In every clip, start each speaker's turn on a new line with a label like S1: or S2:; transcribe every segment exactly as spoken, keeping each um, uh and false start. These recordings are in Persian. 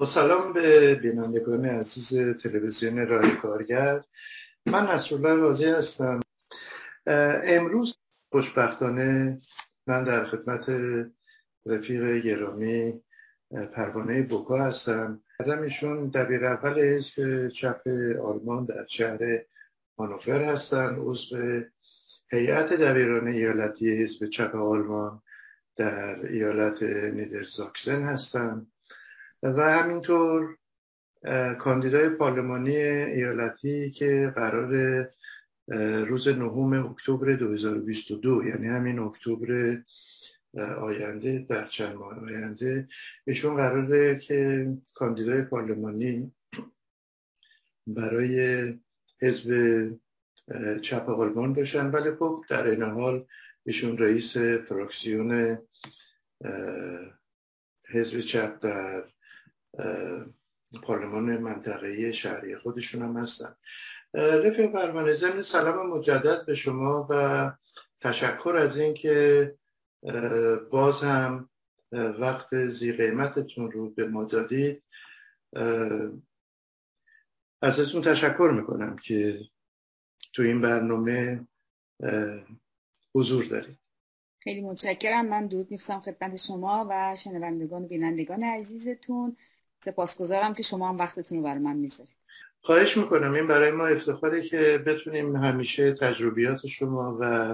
S1: سلام به بینندگان عزیز تلویزیون راه کارگر. من نصرالله قاضی هستم. امروز خوشبختانه من در خدمت رفیق گرامی پروانه بوکا هستم. ایشون دبیر اول حزب چپ آلمان در شهر هانوفر هستن، عضو هیئت دبیران ایالتی حزب چپ آلمان در ایالت نیدرساکسن هستن و همینطور کاندیدای پارلمانی ایالتی که قرار روز نهم اکتبر دو هزار و بیست و دو، یعنی همین اکتبر آینده، در چند ماه آینده ایشون قراره که کاندیدای پارلمانی برای حزب چپ آلمان باشن، ولی خب در این حال ایشون رئیس فراکسیون حزب چپ در پارلمان منطقه‌ای شهری خودشون هم هستن. رفیق پروانه، ضمن سلام مجدد به شما و تشکر از این که باز هم وقت زی قیمتتون رو به ما دادید. ازتون تشکر میکنم که تو این برنامه حضور دارید.
S2: خیلی متشکرم. من درود می‌فرستم خدمت شما و شنوندگان و بینندگان عزیزتون. سپاسگزارم که شما هم وقتتون رو برای من میذارید.
S1: خواهش میکنم. این برای ما افتخاره که بتونیم همیشه تجربیات شما و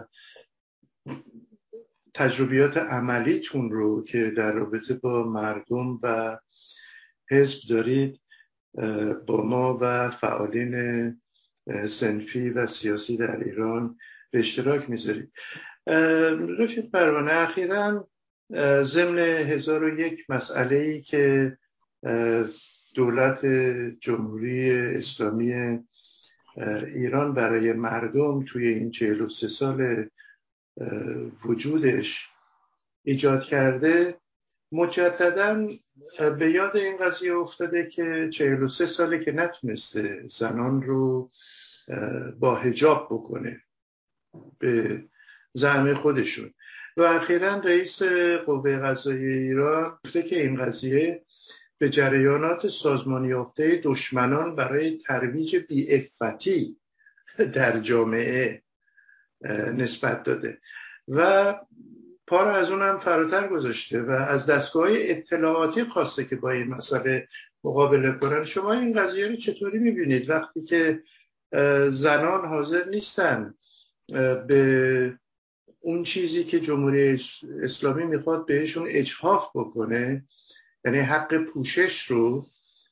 S1: تجربیات عملیتون رو که در رابطه با مردم و حزب دارید با ما و فعالین صنفی و سیاسی در ایران به اشتراک میذارید. رفیق پروانه، اخیراً ضمن هزار و یک مسئله‌ای که دولت جمهوری اسلامی ایران برای مردم توی این چهل و سه سال وجودش ایجاد کرده، مجدداً به یاد این قضیه افتاده که چهل و سه ساله که نتونسته زنان رو با حجاب بکنه به زعم خودشون و اخیراً رئیس قوه قضاییه ایران گفته که این قضیه به جریانات سازمان یافته دشمنان برای ترویج بی‌عفتی در جامعه نسبت داده و پا را از اون هم فراتر گذاشته و از دستگاه اطلاعاتی خواسته که با این مسئله مقابله کنن. شما این قضیه رو چطوری میبینید وقتی که زنان حاضر نیستن به اون چیزی که جمهوری اسلامی میخواد بهشون اجحاف بکنه، یعنی حق پوشش رو،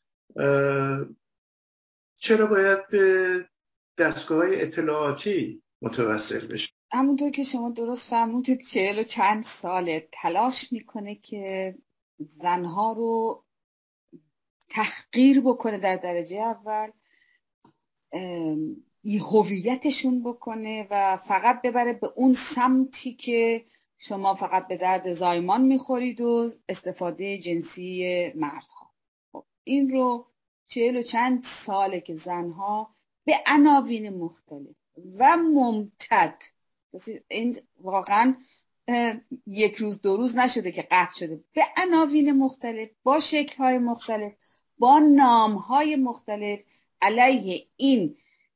S1: چرا باید به دستگاه اطلاعاتی متوسل بشه؟
S2: همونطور که شما درست فرمودید چهل و چند ساله تلاش میکنه که زنها رو تحقیر بکنه، در درجه اول هویتشون بکنه و فقط ببره به اون سمتی که شما فقط به درد زایمان میخورید و استفاده جنسی مردها. خب این رو چهل و چند ساله که زنها به عناوین مختلف و ممتد، این واقعا یک روز دو روز نشده که قطع شده، به عناوین مختلف با شکل‌های مختلف با نام‌های مختلف علیه این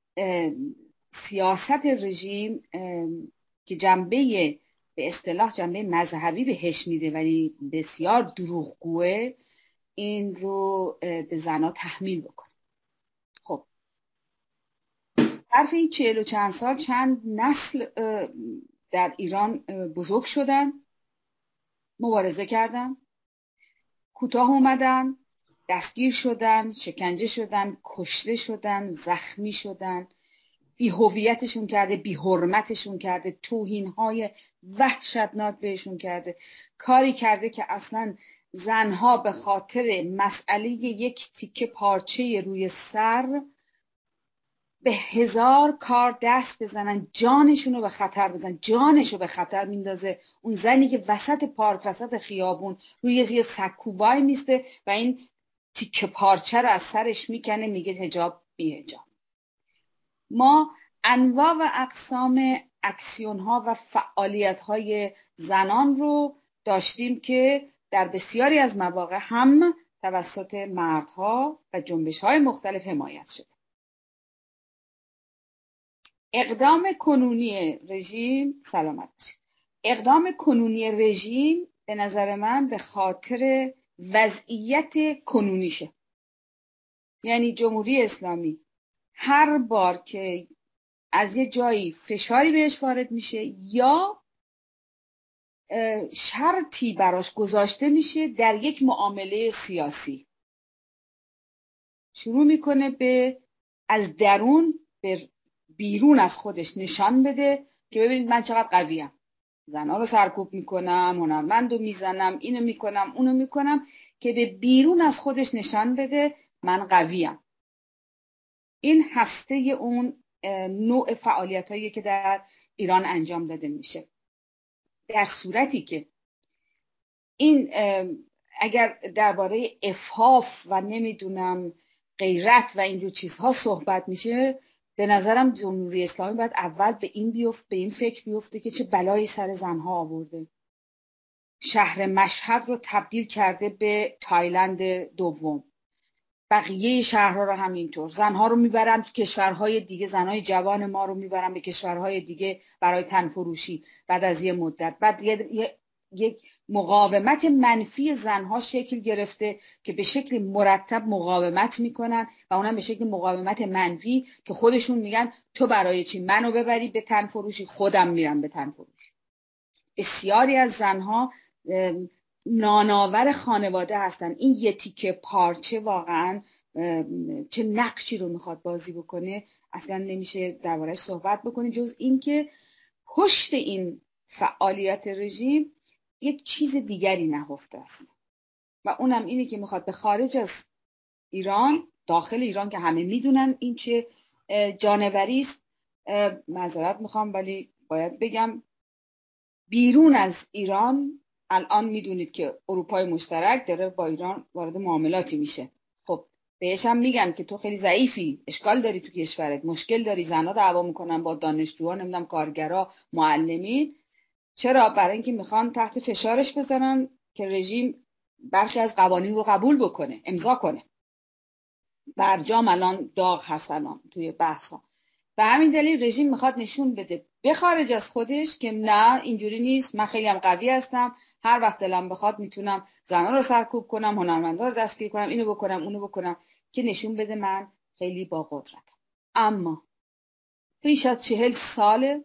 S2: سیاست رژیم که جنبه به اصطلاح جنبه مذهبی بهش میده ولی بسیار دروغگوه، این رو به زنها تحمیل بکنه. خب حرف این چهل و چند سال چند نسل در ایران بزرگ شدن، مبارزه کردن، کوتاه اومدن، دستگیر شدن، شکنجه شدن، کشته شدن، زخمی شدن، بی هویتشون کرده، بی حرمتشون کرده، توهین‌های وحشتناک بهشون کرده، کاری کرده که اصلا زنها به خاطر مسئله یک تیکه پارچه روی سر به هزار کار دست بزنن، جانشون رو به خطر بزنن. جانش رو به خطر میندازه اون زنی که وسط پارک، وسط خیابون روی یه سکوبای میسته و این تیکه پارچه رو از سرش میکنه، میگه حجاب بی حجاب. ما انواع و اقسام اکسیون ها و فعالیت های زنان رو داشتیم که در بسیاری از مواقع هم توسط مردها و جنبش‌های مختلف حمایت شده. اقدام کنونی رژیم سلامت باشید. اقدام کنونی رژیم به نظر من به خاطر وضعیت کنونیشه. یعنی جمهوری اسلامی هر بار که از یه جایی فشاری بهش وارد میشه یا شرطی براش گذاشته میشه در یک معامله سیاسی، شروع میکنه به از درون به بیرون از خودش نشان بده که ببینید من چقدر قویم، زنها رو سرکوب میکنم، هنرمند رو میزنم، اینو میکنم اونو میکنم، که به بیرون از خودش نشان بده من قویم. این هسته اون نوع فعالیت هایی که در ایران انجام داده میشه. در صورتی که این اگر درباره افهاف و نمیدونم غیرت و اینجور چیزها صحبت میشه، به نظرم جمهوری اسلامی باید اول به این بیفت به این فکر بیفته که چه بلایی سر زنها آورده. شهر مشهد رو تبدیل کرده به تایلند دوم، بقیه شهرها رو همینطور. زنها رو میبرن تو کشورهای دیگه، زنهای جوان ما رو میبرن به کشورهای دیگه برای تنفروشی. بعد از یه مدت بعد یه یک مقاومت منفی زنها شکل گرفته که به شکل مرتب مقاومت میکنن و اونم به شکل مقاومت منفی که خودشون میگن تو برای چی منو ببری به تنفروشی، خودم میرم به تنفروشی. بسیاری از زنها نانآور خانواده هستن. این یه تیکه پارچه واقعا چه نقشی رو میخواد بازی بکنه اصلا نمیشه درباره‌اش صحبت بکنه، جز این که پشت این فعالیت رژیم یک چیز دیگری نهفته است و اونم اینه که میخواد به خارج از ایران، داخل ایران که همه میدونن این چه جانوری است، معذرت میخوام ولی باید بگم بیرون از ایران الان میدونید که اروپای مشترک داره با ایران وارد معاملاتی میشه. خب بهش هم میگن که تو خیلی ضعیفی، اشکال داری تو کشورت، مشکل داری، زنها دعوا میکنن با دانشجوها، نمیدونم کارگرا، معلمین. چرا؟ برای اینکه میخوان تحت فشارش بذارن که رژیم برخی از قوانین رو قبول بکنه، امضا کنه. برجام الان داغ هست الان توی بحثا. به همین دلیل رژیم میخواد نشون بده به خارج از خودش که نه اینجوری نیست، من خیلی هم قوی هستم، هر وقت دلم بخواد میتونم زنان رو سرکوب کنم، هنرمندا رو دستگیر کنم، اینو بکنم اونو بکنم، که نشون بده من خیلی با قدرتم. اما بیش از چهل سال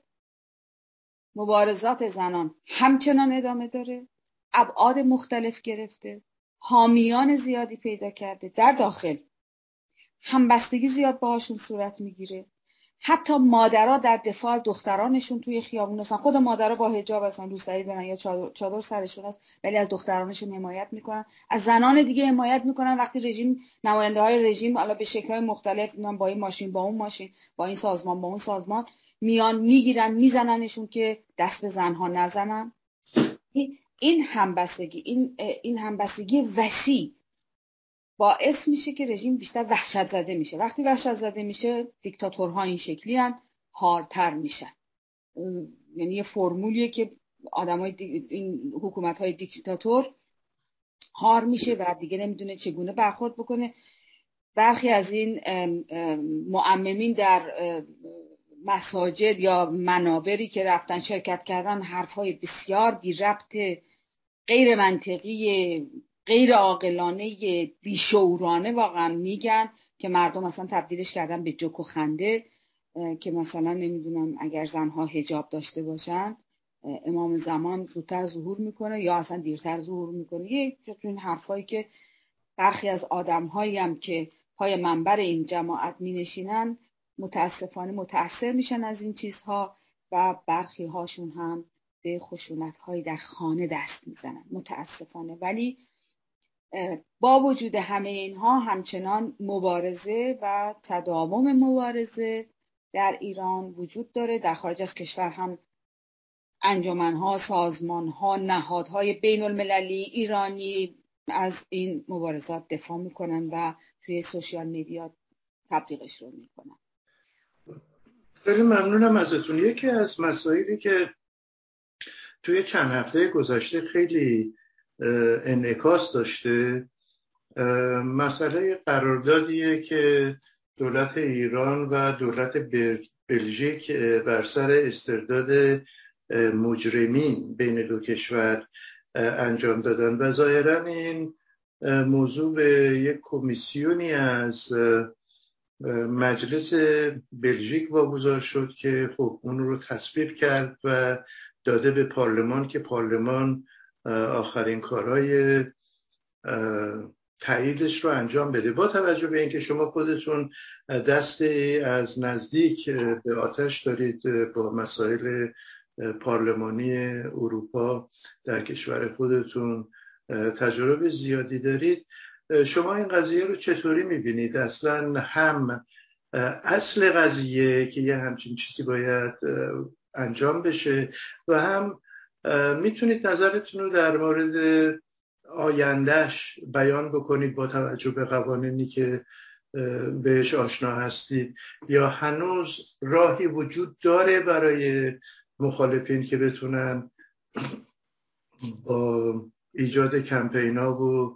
S2: مبارزات زنان همچنان ادامه داره، ابعاد مختلف گرفته، حامیان زیادی پیدا کرده، در داخل همبستگی زیاد باهاشون صورت میگیره. حتی مادرها در دفاع از دخترانشون توی خیابون هستن، خود مادرها با حجاب هستن، روسری دارن یا چادر, چادر سرشون هست، ولی از دخترانشون حمایت میکنن، از زنان دیگه حمایت میکنن. وقتی رژیم، نماینده های رژیم حالا به شکل‌های مختلف، من با این ماشین با اون ماشین، با این سازمان با اون سازمان میان میگیرن میزننشون که دست به زنها نزنن. این همبستگی این این همبستگی وسیع باعث میشه که رژیم بیشتر وحشت زده میشه. وقتی وحشت زده میشه دیکتاتورها این شکلی هن، هارتر میشن. یعنی یه فرمولیه که آدمای دی... این حکومت‌های دیکتاتور هار میشه و دیگه نمیدونه چگونه برخورد بکنه. برخی از این معممین در مساجد یا منابری که رفتن شرکت کردن حرفای بسیار بی ربط، غیر منطقی، غیر عاقلانه، بیشعورانه واقعا میگن که مردم اصلا تبدیلش کردن به جوک و خنده، که مثلا نمیدونم اگر زنها حجاب داشته باشن امام زمان زودتر ظهور میکنه یا اصلا دیرتر ظهور میکنه. یه این حرفایی که برخی از آدمهایی هم که پای منبر این جماعت مینشینن متاسفانه متأثر میشن از این چیزها و برخی هاشون هم به خشونت‌های در خانه دست میزنن متاسفانه. ولی با وجود همه اینها همچنان مبارزه و تداوم مبارزه در ایران وجود داره. در خارج از کشور هم انجمن‌ها، سازمان‌ها، نهادهای بین المللی ایرانی از این مبارزات دفاع میکنن و توی سوشیال میدیا تبلیغش رو میکنن.
S1: خیلی ممنونم ازتون. یکی از مسائلی که توی چند هفته گذشته خیلی انعکاس داشته مسئله قراردادیه که دولت ایران و دولت بلژیک بر سر استرداد مجرمین بین دو کشور انجام دادن و ظاهرا این موضوع به یک کمیسیونی از مجلس بلژیک واگذار شد که خب اون رو تصویب کرد و داده به پارلمان که پارلمان آخرین کارهای تاییدش رو انجام بده. با توجه به اینکه شما خودتون دست از نزدیک به آتش دارید با مسائل پارلمانی اروپا در کشور خودتون تجربه زیادی دارید، شما این قضیه رو چطوری میبینید؟ اصلا هم اصل قضیه که یه همچین چیزی باید انجام بشه و هم میتونید نظرتون رو در مورد آیندهش بیان بکنید با توجه به قوانینی که بهش آشنا هستید، یا هنوز راهی وجود داره برای مخالفین که بتونن با ایجاد کمپینا و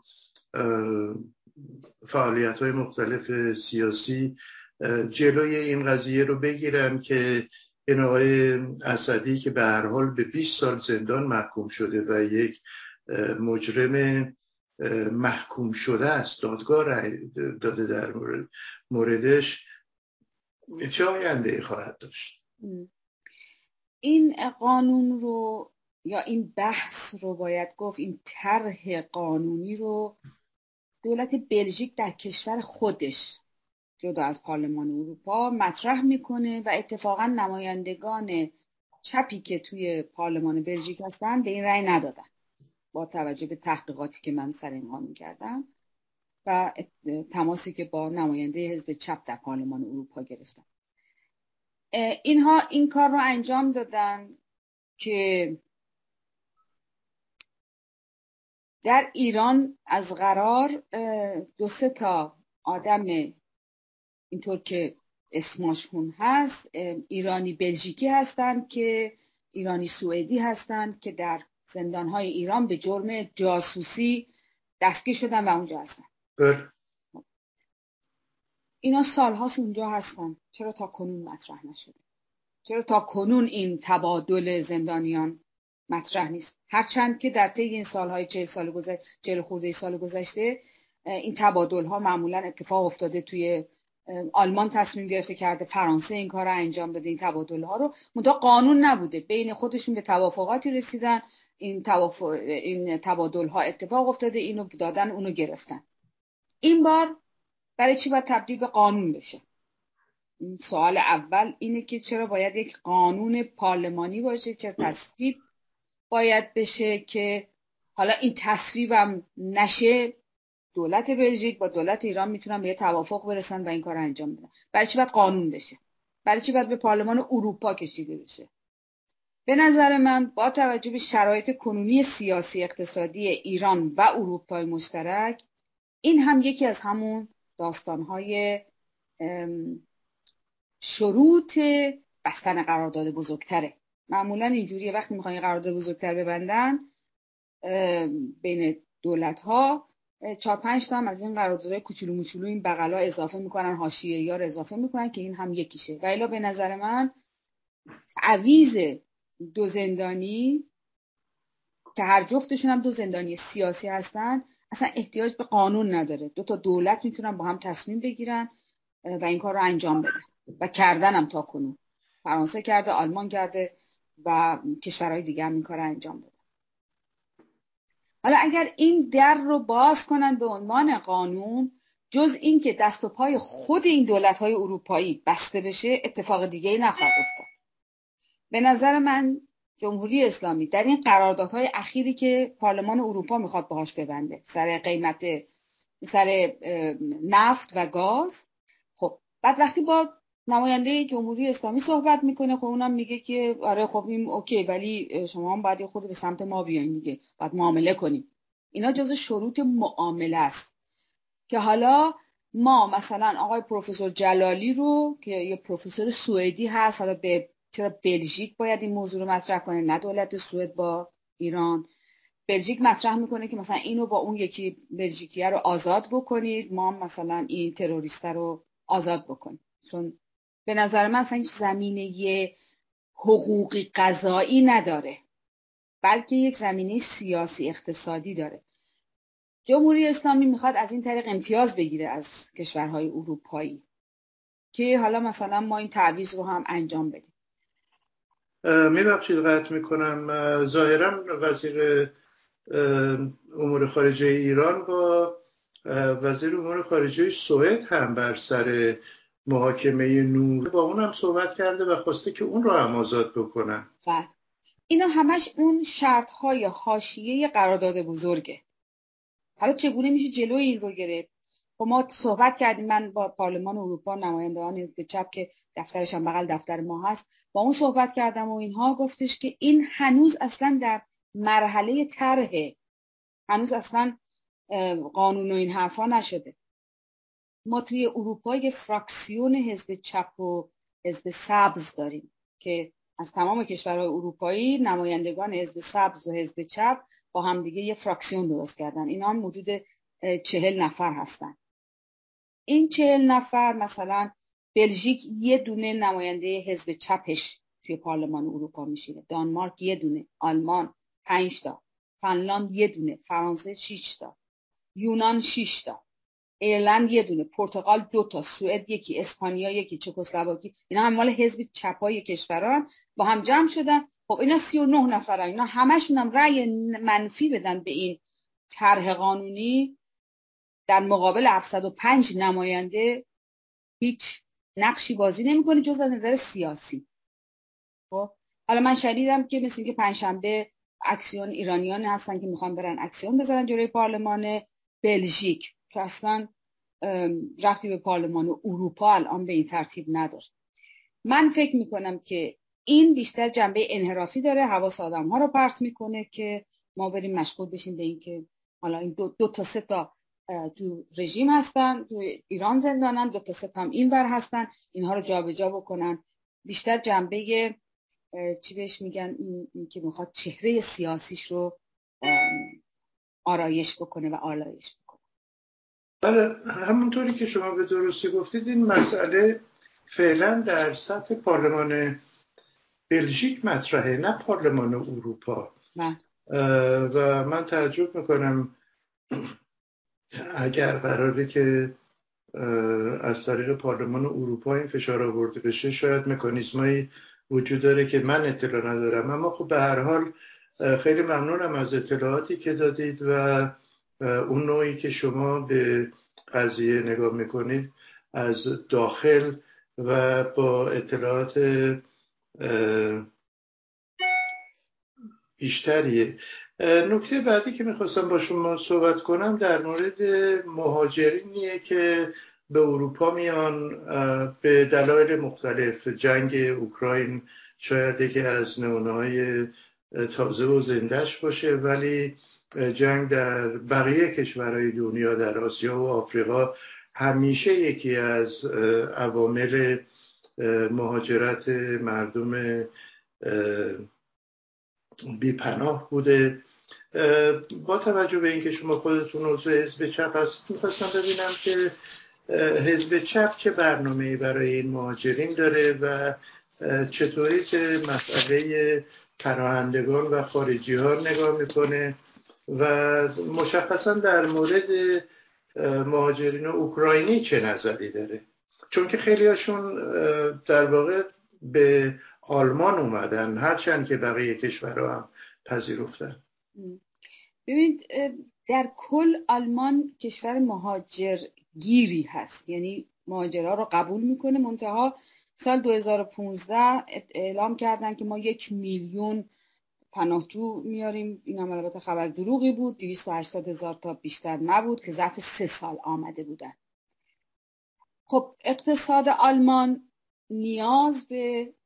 S1: فعالیت‌های مختلف سیاسی جلوی این قضیه رو بگیرن که این آقای اسدی که به هر حال به بیست سال زندان محکوم شده و یک مجرم محکوم شده است، دادگاه رأی داده در مورد موردش، چه آینده خواهد داشت؟
S2: این قانون رو یا این بحث رو باید گفت، این طرح قانونی رو دولت بلژیک در کشور خودش جدا از پارلمان اروپا مطرح میکنه و اتفاقا نمایندگان چپی که توی پارلمان بلژیک هستن به این رأی ندادن با توجه به تحقیقاتی که من سر این قانون کردم و تماسی که با نماینده حزب چپ در پارلمان اروپا گرفتم. اینها این کار رو انجام دادن که در ایران از قرار دو سه تا آدم اینطور که اسمشون هست ایرانی بلژیکی هستن که ایرانی سوئدی هستن که در زندانهای ایران به جرم جاسوسی دستگیر شدن و اونجا هستن.
S1: بله.
S2: اینا سالهاست اونجا هستن، چرا تا کنون مطرح نشده؟ چرا تا کنون این تبادل زندانیان مطرح نیست؟ هرچند که در طی این سالهای چهل سال گذشته، چهل خورده سال گذشته این تبادل ها معمولا اتفاق افتاده. توی آلمان تصمیم گرفته کرده، فرانسه این کار رو انجام داده، این تبادل ها رو، منتها قانون نبوده، بین خودشون به توافقاتی رسیدن، این توافق این تبادل ها اتفاق افتاده، اینو دادن اونو گرفتن. این بار برای چی باید تبدیل به قانون بشه؟ سوال اول اینه که چرا باید یک قانون پارلمانی باشه، چرا تصویب باید بشه که حالا این تصویبم نشه دولت بلژیک با دولت ایران میتونن به یه توافق برسن و این کار انجام بدن. برای چی باید قانون بشه؟ برای چی باید به پارلمان اروپا کشیده بشه؟ به نظر من با توجه به شرایط کنونی سیاسی اقتصادی ایران و اروپای مشترک، این هم یکی از همون داستانهای شروط بستن قرارداد بزرگتره. معمولا اینجوریه وقتی میخوان قرارداد بزرگتر ببندن بین دولت‌ها، چهار پنج تا هم از این قراردادهای کوچولو موچولو این بغلا اضافه میکنن، حاشیه‌ای‌ها رو اضافه میکنن که این هم یکیشه. و الا به نظر من تعویض دو زندانی که هر جفتشون هم دو زندانی سیاسی هستن اصلا احتیاج به قانون نداره. دو تا دولت میتونن با هم تصمیم بگیرن و این کار رو انجام بدن و کردن هم تا کنون. فرانسه کرده، آلمان کرده و کشورهای دیگه هم این کار رو انجام دادن. حالا اگر این در رو باز کنن به عنوان قانون، جز این که دست و پای خود این دولت‌های اروپایی بسته بشه، اتفاق دیگه‌ای نخواهد افتاد. به نظر من جمهوری اسلامی در این قراردادهای اخیری که پارلمان اروپا میخواد باهاش ببنده سر قیمت سر نفت و گاز، خب بعد وقتی با نماینده جمهوری اسلامی صحبت میکنه، خب اونم میگه که آره خب این اوکی، ولی شما هم باید خود به سمت ما بیاین دیگه، باید معامله کنیم. اینا جزء شروط معامله است که حالا ما مثلا آقای پروفسور جلالی رو که یه پروفسور سوئدی هست، حالا به چرا بلژیک باید این موضوع رو مطرح کنه نه دولت سوئد با ایران، بلژیک مطرح میکنه که مثلا اینو با اون یکی بلژیکیه رو آزاد بکنید، ما مثلا این تروریست رو آزاد بکنیم. چون به نظر من اصلا هیچ زمینه حقوقی قضایی نداره، بلکه یک زمینه سیاسی اقتصادی داره. جمهوری اسلامی میخواد از این طریق امتیاز بگیره از کشورهای اروپایی که حالا مثلا ما این تعویض رو هم انجام بدیم.
S1: میبخشید قطع میکنم. ظاهرا وزیر امور خارجه ایران با وزیر امور خارجه سوئد هم بر سر محاکمه نور با اون هم صحبت کرده و خواسته که اون رو هم آزاد بکنن.
S2: بله، اینا همش اون شرط‌های حاشیه قرارداد بزرگه. حالا چگونه میشه جلوی این رو گرفت؟ خب ما صحبت کردیم، من با پارلمان اروپا، نمایندگان حزب چپ که دفترش هم بغل دفتر ما هست، با اون صحبت کردم و اینها گفتش که این هنوز اصلا در مرحله طرحه، هنوز اصلا قانون و این حرفا نشده. ما توی اروپا یه فراکسیون حزب چپ و حزب سبز داریم که از تمام کشورهای اروپایی نمایندگان حزب سبز و حزب چپ با همدیگه یه فراکسیون درست کردن. اینا هم حدود چهل نفر هستن. این چهل نفر مثلا بلژیک یه دونه نماینده حزب چپش توی پارلمان اروپا میشینه، دانمارک یه دونه، آلمان پنج تا، فنلاند یه دونه، فرانسه شش تا، یونان شش تا، ایرلند یه دونه، پرتغال دو تا، سوئد یکی، اسپانیا یکی، چکسلواکی. اینا هم مال حزب چپای کشوران با هم جمع شدن. خب اینا سی و نه نفرن، اینا همشون هم رأی منفی بدن به این طرح قانونی. در مقابل هفتصد و پنج نماینده هیچ نقشی بازی نمیکنه جز از نظر سیاسی. خب حالا من شنیدم که مثل اینکه پنجشنبه اکسیون ایرانیان هستن که میخوان برن اکسیون بزنن جلوی پارلمان بلژیک که اصلا رفتی به پارلمان اروپا الان به این ترتیب نداره. من فکر میکنم که این بیشتر جنبه انحرافی داره، حواس آدم ها رو پرت میکنه که ما بریم مشغول بشیم به این که حالا این دو, دو تا سه تا تو رژیم هستن، تو ایران زندانن، دو تا سه تا هم اینور هستن، اینها رو جابجا بکنن. بیشتر جنبه چی بهش میگن این, این که میخواد چهره سیاسیش رو آرایش بکنه و آلایش بکنه.
S1: بله، همونطوری که شما به درستی گفتید این مسئله فعلا در سطح پارلمان بلژیک مطرحه، نه پارلمان اروپا.
S2: من.
S1: و من تعجب میکنم اگر قراره که از طریق پارلمان اروپا این فشار آورده بشه، شاید مکانیزمایی وجود داره که من اطلاع ندارم. اما خب به هر حال خیلی ممنونم از اطلاعاتی که دادید و اون نوعی که شما به قضیه نگاه میکنید از داخل و با اطلاعات بیشتریه. نکته بعدی که میخواستم با شما صحبت کنم در مورد مهاجرینیه که به اروپا میان به دلایل مختلف. جنگ اوکراین شاید یکی از نمونه‌های تازه و زندهش باشه، ولی جنگ در بقیه کشورهای دنیا، در آسیا و آفریقا، همیشه یکی از عوامل مهاجرت مردم بی پناه بوده. با توجه به اینکه شما خودتون عضو حزب چپ هستید، می‌خواستم ببینم که حزب چپ چه برنامه‌ای برای این مهاجرین داره و چطوری به مسئله پناهندگان و خارجی ها نگاه میکنه و مشخصا در مورد مهاجرین اوکراینی چه نظری داره، چون که خیلی هاشون در واقع به آلمان اومدن هرچند که بقیه کشورها هم پذیرفتن.
S2: ببینید در کل آلمان کشور مهاجرگیری هست، یعنی مهاجرها رو قبول میکنه. منتها سال دو هزار و پانزده اعلام کردن که ما یک میلیون پناهجو میاریم. این هم البته خبر دروغی بود، دویست و هشتاد هزار تا بیشتر نبود که ظرف سه سال آمده بودن. خب اقتصاد آلمان نیاز به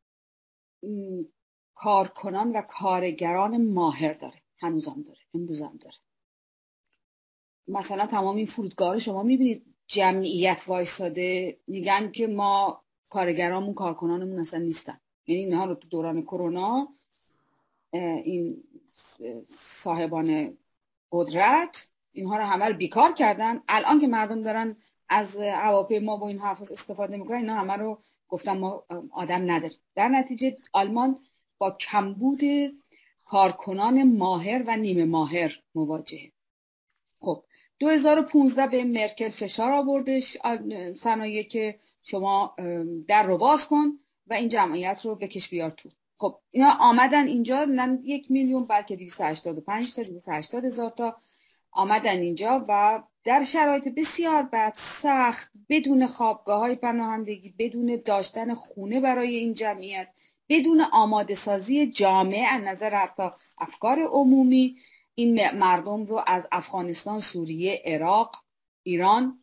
S2: کارکنان و کارگران ماهر داره، هنوزم داره، امروزم داره. مثلا تمام این فرودگاه شما میبینید جمعیت وایساده، میگن که ما کارگرامون کارکنانمون اصلا نیستن. یعنی اینها رو تو دوران کرونا این صاحبان قدرت اینها رو همه رو بیکار کردن. الان که مردم دارن از هواپیما با این حرف استفاده میکنن، اینا همه رو گفتن ما آدم نداریم. در نتیجه آلمان با کمبود کارکنان ماهر و نیمه ماهر مواجهه. خب دو هزار و پانزده به مرکل فشار آوردش صنایع که شما در رو باز کن و این جمعیت رو بکش بیار تو. خب اینا آمدن اینجا، نه یک میلیون بلکه دویست و هشتاد و پنج تا دویست و هشتاد هزار تا آمدن اینجا و در شرایط بسیار بد، سخت، بدون خوابگاه‌های پناهندگی، بدون داشتن خونه برای این جمعیت، بدون آماده سازی جامعه از نظر حتی افکار عمومی، این مردم رو از افغانستان، سوریه، عراق، ایران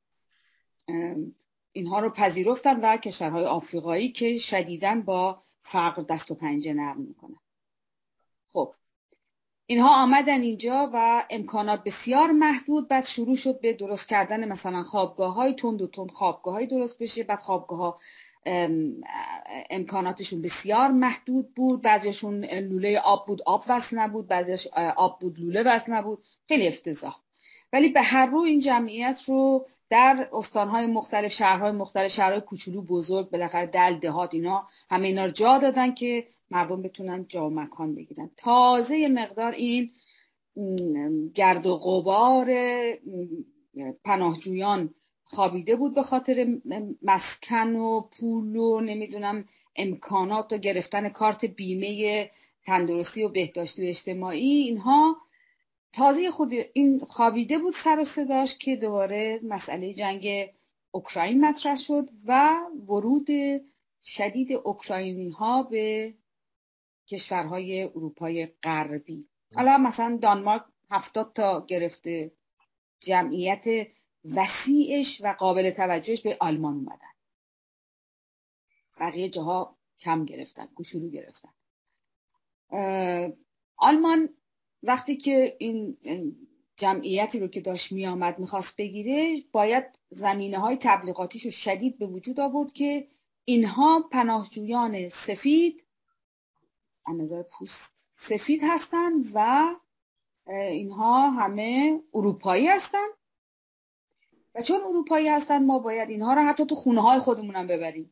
S2: اینها رو پذیرفتن و کشورهای آفریقایی که شدیداً با فقر دست و پنجه نرم میکنن. خب اینها آمدن اینجا و امکانات بسیار محدود. بعد شروع شد به درست کردن مثلا خوابگاه‌های تند و تند خوابگاه‌های درست بشه. بعد خوابگاه‌ها امکاناتشون بسیار محدود بود. بعضیشون لوله آب بود، آب وصل نبود، بعضیش آب بود، لوله وصل نبود. خیلی افتضاح. ولی به هر رو این جمعیت رو در استان‌های مختلف، شهرهای مختلف، شهرهای کوچولو بزرگ، بالاخره دل دهات، اینا همه اینا رو جا دادن که مردم بتونن جا و مکان بگیرن. تازه مقدار این گرد و غبار پناهجویان خوابیده بود به خاطر مسکن و پول و نمیدونم امکانات و گرفتن کارت بیمه تندرستی و بهداشتی و اجتماعی. اینها تازه خود این خوابیده بود سر و صداش که دوباره مسئله جنگ اوکراین مطرح شد و ورود شدید اوکراینی ها به کشورهای اروپای غربی. حالا مثلا دانمارک هفتاد تا گرفته، جمعیت وسیعش و قابل توجهش به آلمان اومدن. بقیه جاها کم گرفتن، کوچولو گرفتن. آلمان وقتی که این جمعیتی رو که داشت می آمد میخواست بگیره، باید زمینه های تبلیغاتیش رو شدید به وجود آورد که اینها پناهجویان سفید از نظر پوست سفید هستن و اینها همه اروپایی هستن و چون اروپایی هستن ما باید اینها رو حتی تو خونه های خودمون هم ببریم.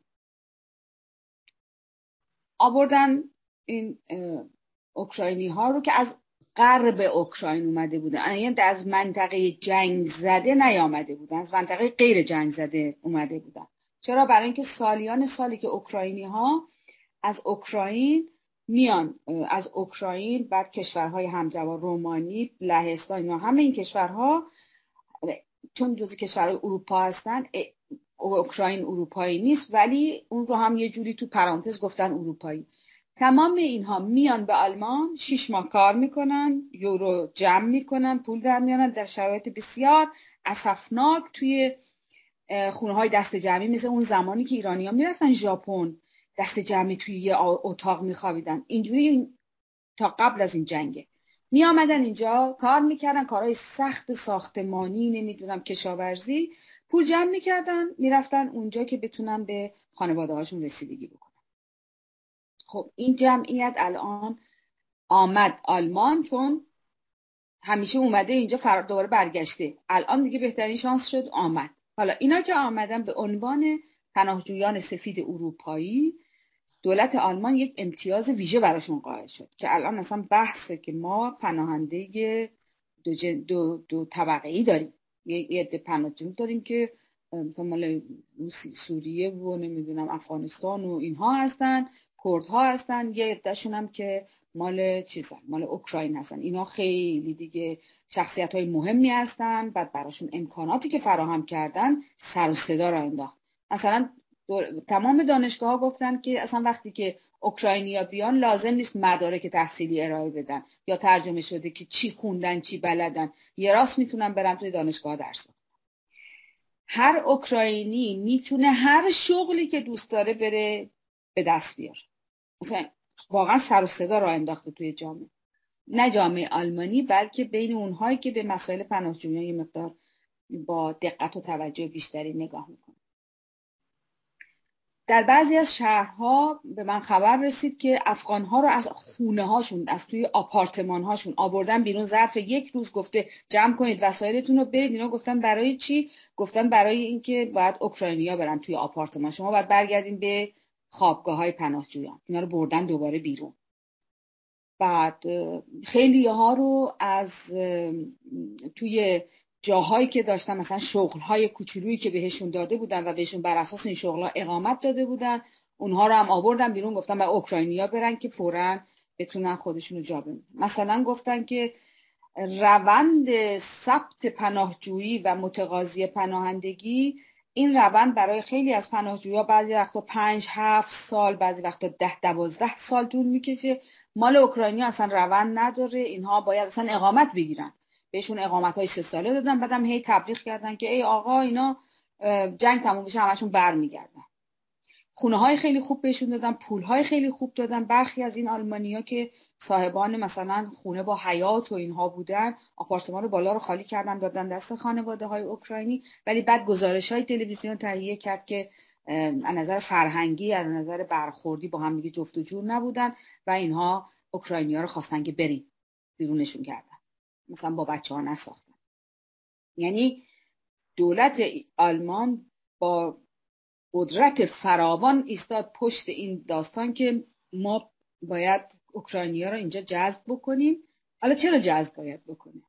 S2: آوردن این اوکراینی ها رو که از غرب اوکراین اومده بودن، یعنی از منطقه جنگ زده نیامده بودن، از منطقه غیر جنگ زده اومده بودن. چرا؟ برای اینکه سالیان سالی که اوکراینی ها از اوکراین میان، از اوکراین بعد کشورهای همجوار، رومانی، لهستان، اینا همه این کشورها چون جزو کشورهای اروپا هستن، اوکراین اروپایی نیست ولی اون رو هم یه جوری تو پرانتز گفتن اروپایی. تمام اینها میان به آلمان، شش ماه کار میکنن، یورو جمع میکنن، پول در میارن در شرایط بسیار اسفناک توی خونه های دست جمعی، مثل اون زمانی که ایرانی ها میرفتن ژاپن دست جمعی توی یه اتاق میخوابیدن. اینجوری تا قبل از این جنگه می آمدن اینجا کار میکردن، کارهای سخت ساختمانی، نمیدونم کشاورزی، پول جمع میکردن میرفتن اونجا که بتونن به خانواده هاشون رسیدگی بکنن. خب این جمعیت الان آمد آلمان، چون همیشه اومده اینجا فرار دوباره برگشته، الان دیگه بهترین شانس شد آمد. حالا اینا که آمدن به عنوان پناهجویان سفید اروپایی، دولت آلمان یک امتیاز ویژه براشون قائل شد که الان مثلا بحثه که ما پناهنده دو, جن... دو... دو طبقه ای داریم. یه عده پناهجو داریم که مثلا مال سوریه و نمیدونم افغانستان و اینها هستن، کردها هستن، یه عدهشون هم که مال چیزن، مال اوکراین هستن. اینا خیلی دیگه شخصیت های مهمی هستن. بعد براشون امکاناتی که فراهم کردن سر و صدا را انداخت. مثلا تمام دانشگاه ها گفتن که اصلا وقتی که اوکراینیا بیان لازم نیست مدارک تحصیلی ارائه بدن یا ترجمه شده که چی خوندن چی بلدن، یه راست میتونن برن توی دانشگاه درس بخونن. هر اوکراینی میتونه هر شغلی که دوست داره بره به دست بیاره. مثلا واقعا سر و صدا راه انداخته توی جامعه، نه جامعه آلمانی بلکه بین اونهایی که به مسائل پناهجویان یه مقدار با دقت و توجه بیشتری نگاه میکنن. در بعضی از شهرها به من خبر رسید که افغان‌ها رو از خونه هاشون، از توی آپارتمان هاشون آوردن بیرون، ظرف یک روز گفته جمع کنید وسایلتون رو برید. اینا گفتن برای چی؟ گفتن برای اینکه باید اوکراینیا برن توی آپارتمان، شما باید برگردین به خوابگاه‌های پناهجویان. اینا رو بردن دوباره بیرون. بعد خیلی ها رو از توی جاهایی که داشتن مثلا شغل‌های کوچولویی که بهشون داده بودن و بهشون بر اساس این شغل‌ها اقامت داده بودن، اونها رو هم آوردن بیرون، گفتن به اوکراینیا برن که فوراً بتونن خودشون رو جا بندازن. مثلا گفتن که روند ثبت پناهجویی و متقاضی پناهندگی، این روند برای خیلی از پناهجویان بعضی وقتا پنج هفت سال، بعضی وقتا ده دوازده سال طول میکشه. مال اوکراینیا اصلا روند نداره، اینها باید اصلا اقامت بگیرن. بهشون اقامت های سه ساله دادن، بعدم هی تبلیغ کردن که ای آقا اینا جنگ تموم بشه همشون برمیگردن. خونه های خیلی خوب بهشون دادن، پول های خیلی خوب دادن. برخی از این آلمانیا که صاحبان مثلا خونه با حیاط و اینها بودن، آپارتمان بالا رو خالی کردن دادن دست خانواده های اوکراینی. ولی بعد گزارش های تلویزیون تهیه کرد که از نظر فرهنگی، از نظر برخوردی با هم دیگه جفت و جور نبودن و اینها اوکراینیا رو خواستن که بریم، بیرونشون کردن، مثلا با بچه ها نساختن. یعنی دولت آلمان با قدرت فراوان ایستاد پشت این داستان که ما باید اوکراینیا رو اینجا جذب بکنیم. حالا چرا جذب باید بکنه؟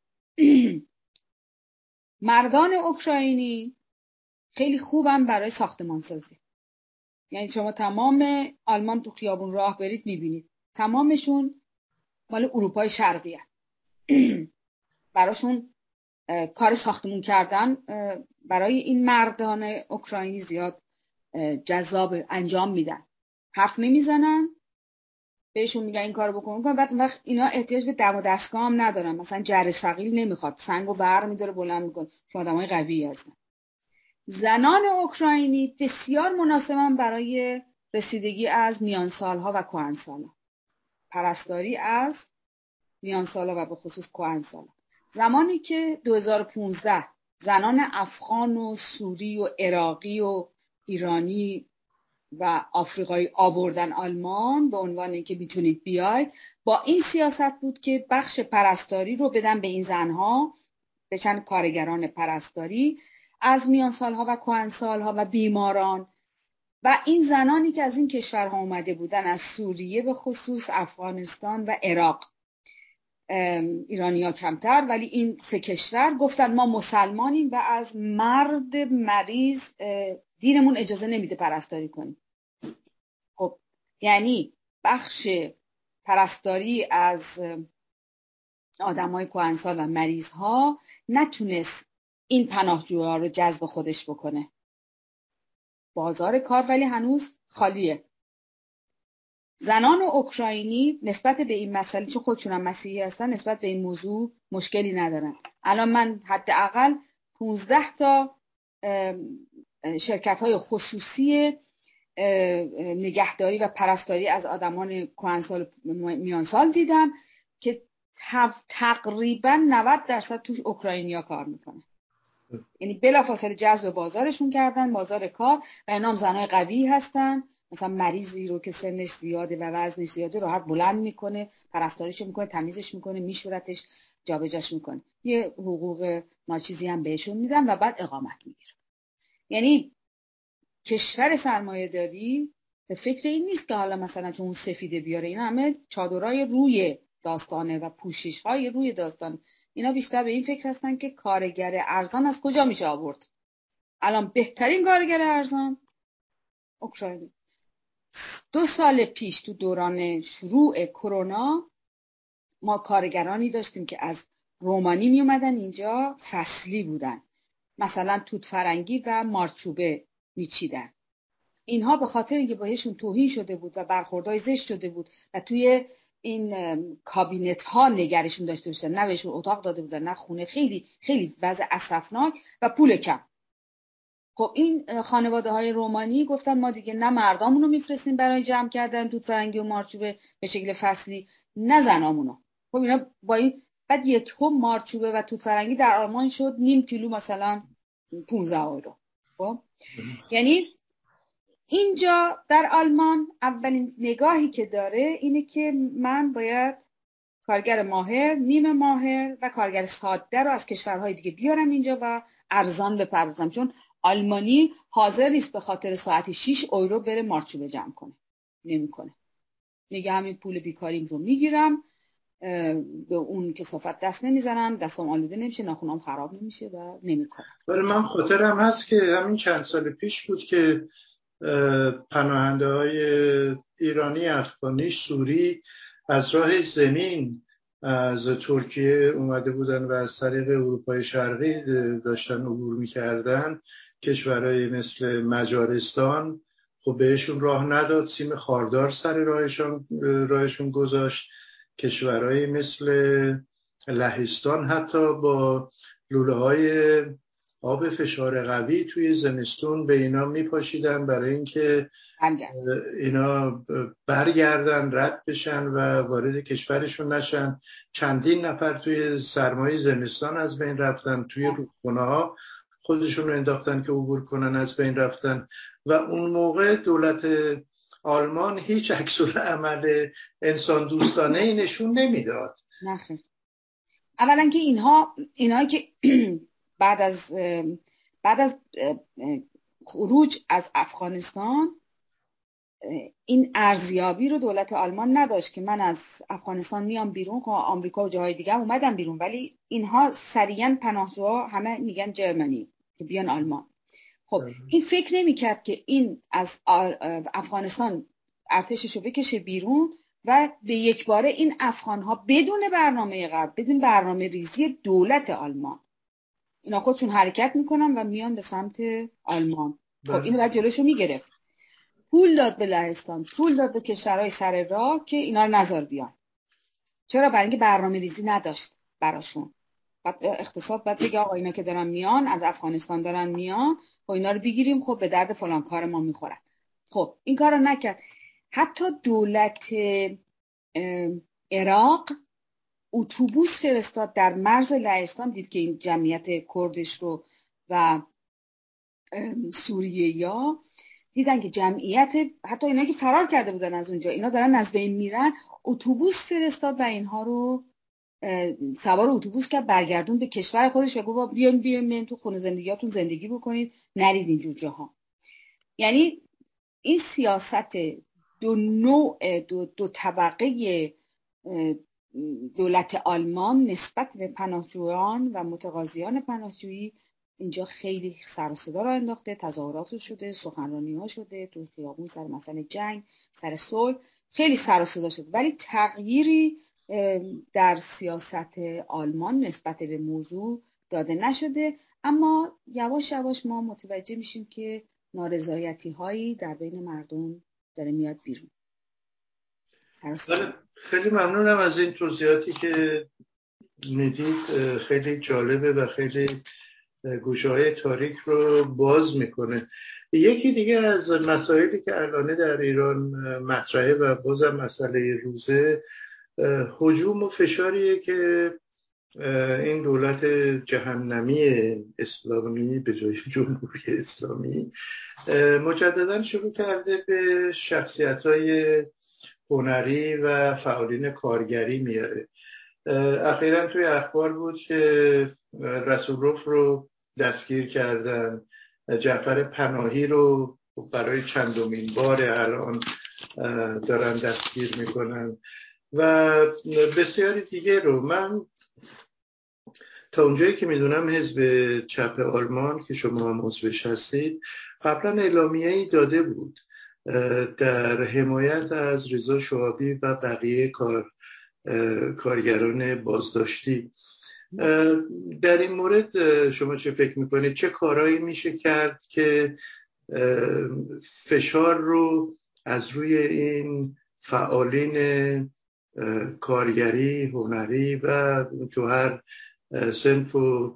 S2: مردان اوکراینی خیلی خوبن برای ساختمان سازی. یعنی شما تمام آلمان تو خیابون راه برید میبینید تمامشون مال اروپای شرقی هست. براشون کار ساختمون کردن برای این مردان اوکراینی زیاد جذاب انجام میدن. حرف نمیزنن، بهشون میگن این کارو بکن کن، بعد وقت اینا احتیاج به دم و دستگاه هم ندارن. مثلا جره ثقیل نمیخواد، سنگو بر میداره بلند میکنه. شما آدمای قوی هستن. زنان اوکراینی بسیار مناسبن برای رسیدگی از میان سالها و کهن سالها، پرستاری از میان سالها و به خصوص کهن سالها. زمانی که دو هزار و پانزده زنان افغان و سوری و عراقی و ایرانی و آفریقایی آوردن آلمان به عنوان اینکه میتونید بیاید، با این سیاست بود که بخش پرستاری رو بدن به این زنها، بشن کارگران پرستاری از میان سالها و کهن سالها و بیماران. و این زنانی که از این کشورها اومده بودن، از سوریه به خصوص، افغانستان و عراق، ایرانی ها کمتر، ولی این سه کشور گفتن ما مسلمانیم و از مرد مریض دینمون اجازه نمیده پرستاری کنیم. خب یعنی بخش پرستاری از آدمای کهنسال و مریض ها نتونست این پناهجوها رو جذب خودش بکنه. بازار کار ولی هنوز خالیه. زنان اوکراینی نسبت به این مسئله، چون خودشون هم مسیحی هستن، نسبت به این موضوع مشکلی ندارن. الان من حداقل پانزده تا شرکت های خصوصی نگهداری و پرستاری از آدمان کهنسال میانسال دیدم که تقریبا نود درصد توش اوکراینیا کار میکنه. یعنی بلافاصله جذب بازارشون کردن، بازار کار. و اینا هم زنای قوی هستن. مثلا مریضی رو که سنش زیاده و وزنش زیاده راحت بلند میکنه، پرستاریش میکنه، تمیزش میکنه، میشورتش، جابجاش میکنه. یه حقوق ناچیزی هم بهشون میدن و بعد اقامت میگیره. یعنی کشور سرمایه داری به فکر این نیست که حالا مثلا چون اون سفیده بیاره. اینا همه چادرای روی داستانه و پوشش های روی داستان. اینا بیشتر به این فکر هستن که کارگر ارزان از کجا میشه آورد. الان بهترین کارگر ارزان اوکراینی. دو سال پیش تو دوران شروع کرونا ما کارگرانی داشتیم که از رومانی می اومدن اینجا، فصلی بودن، مثلا توت فرنگی و مارچوبه میچیدن. اینها به خاطر اینکه بهشون توهین شده بود و برخوردهای زشت شده بود و توی این کابینت ها نگرشون داشته باشن، نه بهشون اتاق داده بودن نه خونه، خیلی خیلی وضع اسفناک و پول کم. خب این خانواده های رومانی گفتن ما دیگه نه مردامونو میفرستیم برای جمع کردن توت فرنگی و مارچوبه به شکل فصلی، نه زنامونو. خب اینا با این بعد یک هم مارچوبه و توت فرنگی در آلمان شد نیم کیلو مثلا پانزده یورو. خب یعنی اینجا در آلمان اولین نگاهی که داره اینه که من باید کارگر ماهر، نیمه ماهر و کارگر ساده رو از کشورهای دیگه بیارم اینجا و ارزان بپردازم، چون آلمانی حاضر نیست به خاطر ساعتی شش یورو بره مارچوبه جمع کنه، نمیکنه. میگه همین پول بیکاریم رو میگیرم، به اون کثافت دست نمیزنم، دستم آلوده نمیشه، ناخونام خراب نمیشه و نمیکنم.
S1: ولی من خاطرم هست که همین چند سال پیش بود که پناهنده های ایرانی، افغانی، سوری از راه زمین از ترکیه اومده بودن و از طریق اروپای شرقی داشتن عبور میکردن. کشورهای مثل مجارستان خب بهشون راه نداد، سیم خاردار سر راهشون راهشون گذاشت. کشورهای مثل لهستان حتی با لوله های آب فشار قوی توی زمستون به اینا میپاشیدن برای اینکه اینا برگردن، رد بشن و وارد کشورشون نشن. چندین نفر توی سرمای زمستان از بین رفتن، توی رودخونه ها خودشون رو انداختن که عبور کنن، از بین رفتن. و اون موقع دولت آلمان هیچ عکس‌العمل انسان دوستانه ای نشون نمیداد.
S2: نخیر. اولا که اینها اینها که بعد از بعد از خروج از افغانستان این ارزیابی رو دولت آلمان نداشت که من از افغانستان میام بیرون، خب آمریکا و جاهای دیگه هم اومدن بیرون، ولی اینها سریعا پناهجوها همه میگن جرمنی که بیان آلمان. خب این فکر نمیکرد که این از افغانستان ارتششو بکشه بیرون و به یک باره این افغانها بدون برنامه قبل، بدون برنامه ریزی دولت آلمان، اینا خودشون حرکت میکنن و میان به سمت آلمان. خب اینو بعد جلوشو میگرفت، پول داد به لهستان، پول داد به کشورهای سر راه که اینا رو نذار بیان. چرا؟ برای اینکه برنامه ریزی نداشت براشون. بعد اقتصاد بعد بگه آقا اینا که دارن میان، از افغانستان دارن میان، خب اینا رو بگیریم، خب به درد فلان کار ما میخورن. خب این کارو نکرد. حتی دولت عراق اتوبوس فرستاد در مرز لهستان، دید که این جمعیت کردش رو و سوریه یا دیدن که جمعیت، حتی اینا که فرار کرده بودن از اونجا، اینا دارن از بین میرن، اتوبوس فرستاد و اینها رو سوار اتوبوس کرد، برگردون به کشور خودش و گفت بیاین بیاین بیاین تو خونه زندگیاتون زندگی بکنید، نرید اینجور جاها. یعنی این سیاست دو نوع دو, دو طبقه دولت آلمان نسبت به پناهجویان و متقاضیان پناهجویی اینجا خیلی سر و صدا را انداخته، تظاهرات شده، سخنرانی ها شده تو خیابون سر مسئله جنگ، سر صلح، خیلی سر و صدا شده، ولی تغییری در سیاست آلمان نسبت به موضوع داده نشده. اما یواش یواش ما متوجه میشیم که نارضایتی هایی در بین مردم داره میاد بیرون.
S1: خیلی ممنونم از این توضیحاتی که میدید، خیلی جالبه و خیلی گوشه‌های تاریک رو باز میکنه. یکی دیگه از مسائلی که الان در ایران مطرحه و بازم مسئله روزه، هجوم و فشاریه که این دولت جهنمی اسلامی به جای جمهوری اسلامی مجددا شروع کرده به شخصیت‌های هنری و فعالین کارگری میاره. اخیراً توی اخبار بود که رسولروف رو دستگیر کردن، جعفر پناهی رو برای چندمین بار الان دارن دستگیر میکنن و بسیاری دیگه رو. من تا اونجایی که میدونم حزب چپ آلمان که شما هم عضوش هستید قبلا اعلامیه‌ای داده بود در حمایت از رضا شعابی و بقیه کار کارگران بازداشتی. در این مورد شما چه فکر میکنید؟ چه کارهایی میشه کرد که فشار رو از روی این فعالین کارگری، هنری و تو هر صنف و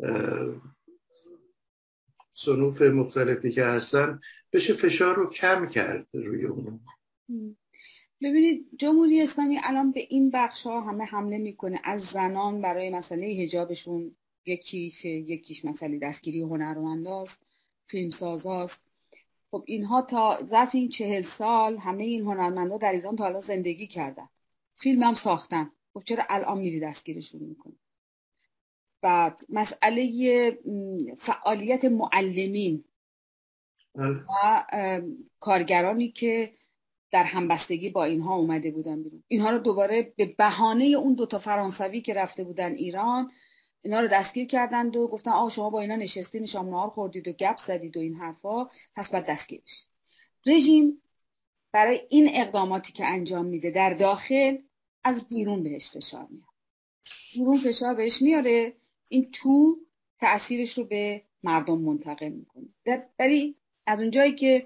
S1: صنوف مختلفی که هستن بشه فشار رو کم کرد روی اون؟
S2: ببینید جمهوری اسلامی الان به این بخش ها همه حمله میکنه. از زنان برای مسئله حجابشون یکیش یکیش مسئله دستگیری هنرمنداست، فیلمسازاست، خب اینها تا ظرف این چهل سال همه این هنرمندا در ایران تا حالا زندگی کردن، فیلم هم ساختن. خب چرا الان میری دستگیرشون میکنی؟ بعد مسئله فعالیت معلمین و کارگرانی که در همبستگی با اینها اومده بودن بیرون، اینها رو دوباره به بهانه اون دوتا فرانسوی که رفته بودن ایران، اینا رو دستگیر کردند و گفتن آه شما با اینا نشستین، شام نهار خوردید و گپ زدید و این حرفا، پس باید دستگیر بشید. رژیم برای این اقداماتی که انجام میده در داخل، از بیرون بهش فشار میاره. بیرون فشار بهش میاره، این تو تأثیرش رو به مردم منتقل میکنه. ولی از اونجایی که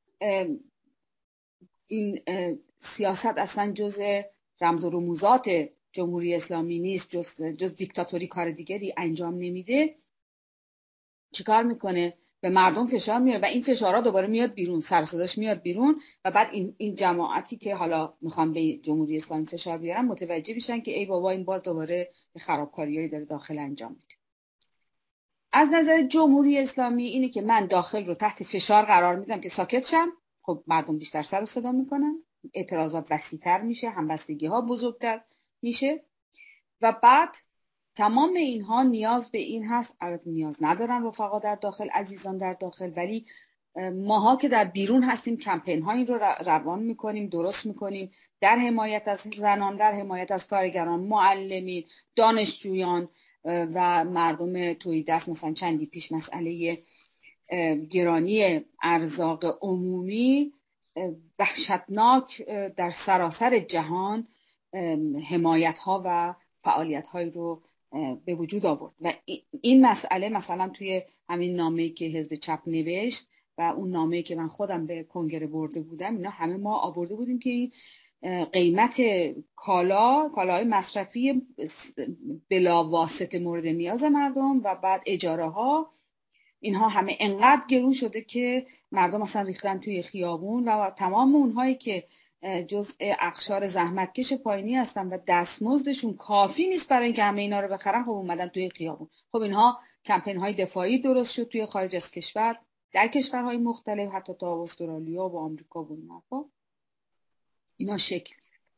S2: این سیاست اصلا جز رمز و رموزات جمهوری اسلامی نیست، جز, جز دیکتاتوری کار دیگری انجام نمیده، چیکار میکنه؟ به مردم فشار میاره و این فشارها دوباره میاد بیرون، سر و صداش میاد بیرون و بعد این این جماعتی که حالا میخوان به جمهوری اسلامی فشار بیارن متوجه میشن که ای بابا این باز دوباره خرابکاریایی داره داخل انجام میده. از نظر جمهوری اسلامی اینه که من داخل رو تحت فشار قرار میدم که ساکت شن، خب مردم بیشتر سر و صدا میکنن، اعتراضات وسیع‌تر میشه، همبستگی ها بزرگتر میشه و بعد تمام اینها نیاز به این هست، البته نیاز ندارن رفقا در داخل، عزیزان در داخل، ولی ماها که در بیرون هستیم کمپین هایی رو روان میکنیم، درست میکنیم در حمایت از زنان، در حمایت از کارگران، معلمین، دانشجویان و مردم توی دست. مثلا چندی پیش مسئله گرانی ارزاق عمومی وحشتناک در سراسر جهان حمایت ها و فعالیت هایی رو به وجود آورد و این مسئله مثلا توی همین نامه‌ای که حزب چپ نوشت و اون نامه‌ای که من خودم به کنگره برده بودم، اینا همه ما آورده بودیم که این قیمت کالا کالاهای مصرفی بلا واسطه مورد نیاز مردم و بعد اجاره ها، اینها همه انقدر گرون شده که مردم اصلا ریختن توی خیابون و تمام اونهایی که جزء اقشار زحمتکش پایینی هستن و دستمزدشون کافی نیست برای اینکه همه اینا رو بخرن، خب اومدن توی خیابون. خب اینها کمپین های دفاعی درست شد توی خارج از کشور، در کشورهای مختلف، حتی تا استرالیا و آمریکا و اینا. اینا شکل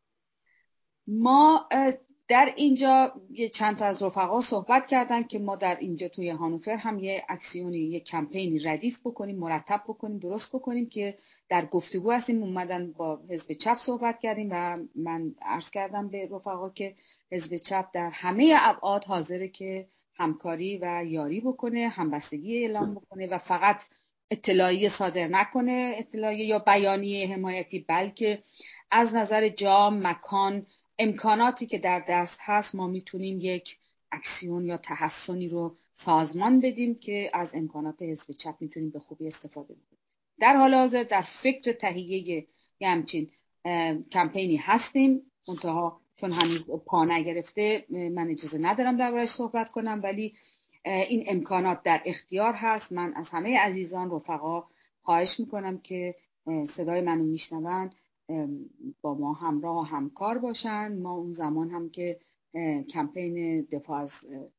S2: ما در اینجا یه چند تا از رفقا صحبت کردن که ما در اینجا توی هانوفر هم یه اکسیونی، یه کمپینی ردیف بکنیم، مرتب بکنیم، درست بکنیم که در گفتگو هستیم. اومدن با حزب چپ صحبت کردیم و من عرض کردم به رفقا که حزب چپ در همه ابعاد حاضره که همکاری و یاری بکنه، همبستگی اعلام بکنه و فقط اطلاعیه صادر نکنه، اطلاعیه یا بیانیه حمایتی، بلکه از نظر جا، مکان، امکاناتی که در دست هست ما میتونیم یک اکسیون یا تحسنی رو سازمان بدیم که از امکانات حزب چپ میتونیم به خوبی استفاده کنیم. در حال حاضر در فکر تهیه یه همچین کمپینی هستیم، منتها چون هنوز پا نگرفته من اجازه ندارم دربارش صحبت کنم، ولی این امکانات در اختیار هست. من از همه عزیزان رفقا خواهش میکنم که صدای منو میشنون با ما همراه و همکار باشن. ما اون زمان هم که کمپین دفاع از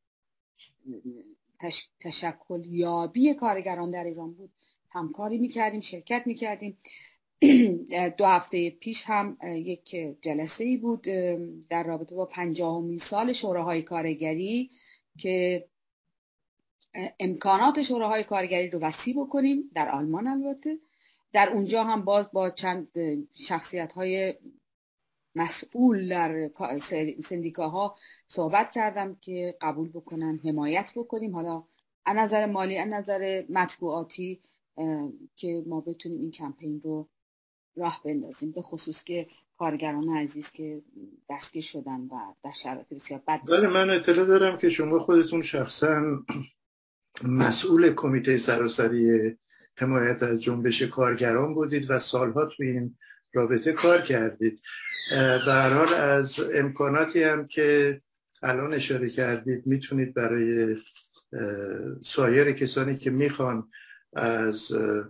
S2: تش... تشکل یابی کارگران در ایران بود همکاری میکردیم، شرکت میکردیم. دو هفته پیش هم یک جلسه ای بود در رابطه با پنجاهمین سال شوراهای کارگری که امکانات شوراهای کارگری رو وسیع بکنیم، در آلمان البته. در اونجا هم باز با چند شخصیت‌های مسئول در سندیکاها صحبت کردم که قبول بکنن حمایت بکنیم، حالا از نظر مالی، از نظر مطبوعاتی، که ما بتونیم این کمپین رو راه بندازیم، به خصوص که کارگران عزیز که دستگیر شدن و در شرایط بسیار بد.
S1: بله، من اطلاع دارم که شما خودتون شخصا مسئول کمیته سراسری حمایت از جنبش کارگران بودید و سالها تو این رابطه کار کردید. به هر حال از امکاناتی هم که الان اشاره کردید میتونید برای سایر کسانی که میخوان از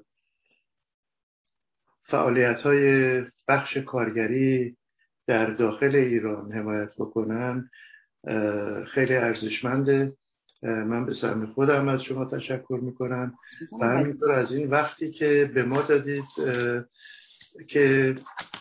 S1: فعالیت‌های بخش کارگری در داخل ایران حمایت بکنن خیلی ارزشمنده. من به سهم خودم از شما تشکر میکنم و همینطور از این وقتی که به ما دادید که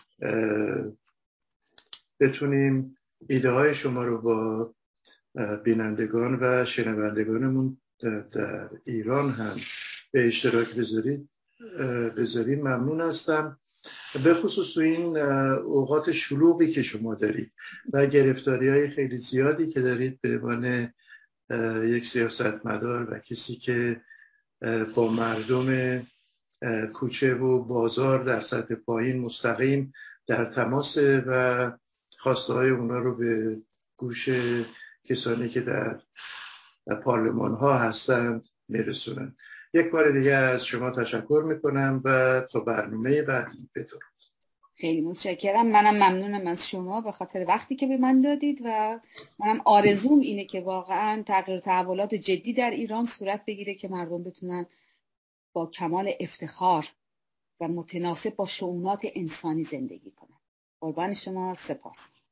S1: بتونیم ایده های شما رو با بینندگان و شنوندگانمون در ایران هم به اشتراک بذارید بذارید ممنون هستم، به خصوص تو این اوقات شلوغی که شما دارید و گرفتاری های خیلی زیادی که دارید به عنوان یک سیاستمدار و کسی که با مردم کوچه و بازار در سطح پایین مستقیم در تماسه و خواسته های اونا رو به گوش کسانی که در پارلمان ها هستند میرسونن. یک بار دیگه از شما تشکر میکنم و تا برنامه بعدی بدرود.
S2: خیلی متشکرم. منم ممنونم از شما به خاطر وقتی که به من دادید و منم آرزوم اینه که واقعا تغییر و تحولات جدی در ایران صورت بگیره که مردم بتونن با کمال افتخار و متناسب با شؤونات انسانی زندگی کنن. قربان شما، سپاس.